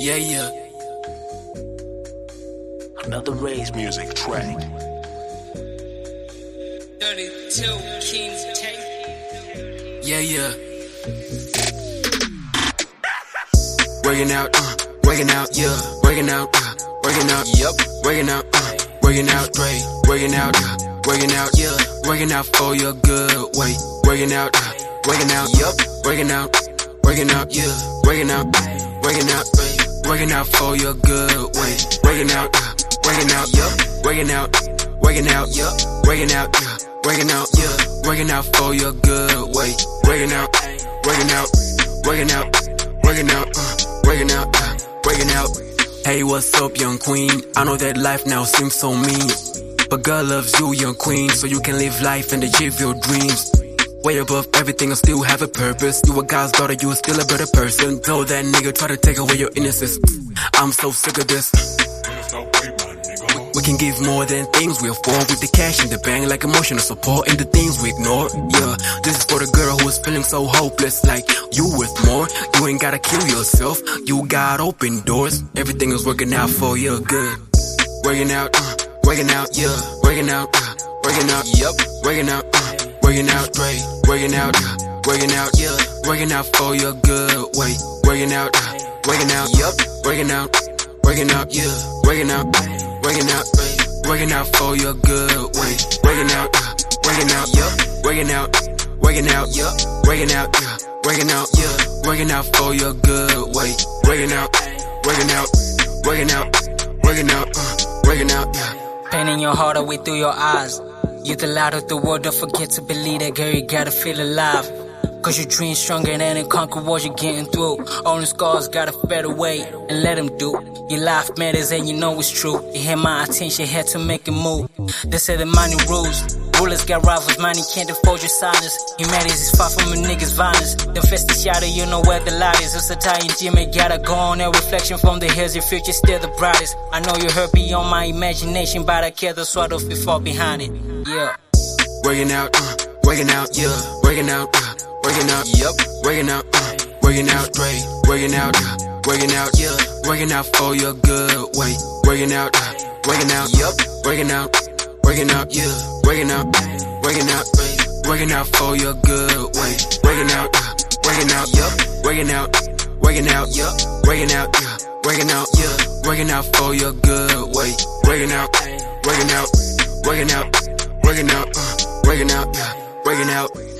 Yeah, yeah. Another Ray's music track. 32 Kings Tape. Yeah, yeah. Working out, yeah. Working out, yep. Working out, straight. Working out, yeah. Working out for your good way. Working out, yep. Working out, yeah. Working out, working out for your good way. Working out, yep. Working out, yep. Working out, yeah. Working out for your good way. Working out, working out. Hey, what's up, young queen? I know that life now seems so mean, but God loves you, young queen, so you can live life and achieve your dreams. Way above everything and still have a purpose. You a God's daughter, you are still a better person. Though that nigga try to take away your innocence, I'm so sick of this. We can give more than things we afford, with the cash in the bank like emotional support and the things we ignore. Yeah, this is for the girl who is feeling so hopeless, like you worth more. You ain't gotta kill yourself, you got open doors. Everything is working out for your good. Working out, yeah. Working out, yep. Working out straight. Working out, yeah. Working out for your good way. Working out, yep. Working out, yeah. Working out for your good way. Working out, yep. Working out, yep. Working out, yeah. Working out for your good way. Working out, yeah. Pain in your heart away through your eyes. You're the light of the world, don't forget to believe that, girl, you gotta feel alive. Cause your dream's stronger than any conquer what you're getting through. All the scars gotta fade away and let them do. Your life matters and you know it's true. You had my attention, had to make a move. They say the money rules. Rulers got rivals, money can't afford your silence. Humanity is far from a nigga's violence. The fest is shadow, you know where the light is. It's a tie and Jimmy gotta go on. A reflection from the hills, your future's still the brightest. I know you hurt beyond my imagination, but I care the sweat of it fall behind it. Yeah. Working out, yeah. Working out, yep. Working out straight. Working out, yeah. Working out for your good way. Working out, yep. Working out, yeah. Working out for your good way. Working out, yep. Working out, yep. Working out, yeah. Working out for your good way. Working out, yeah. Working out.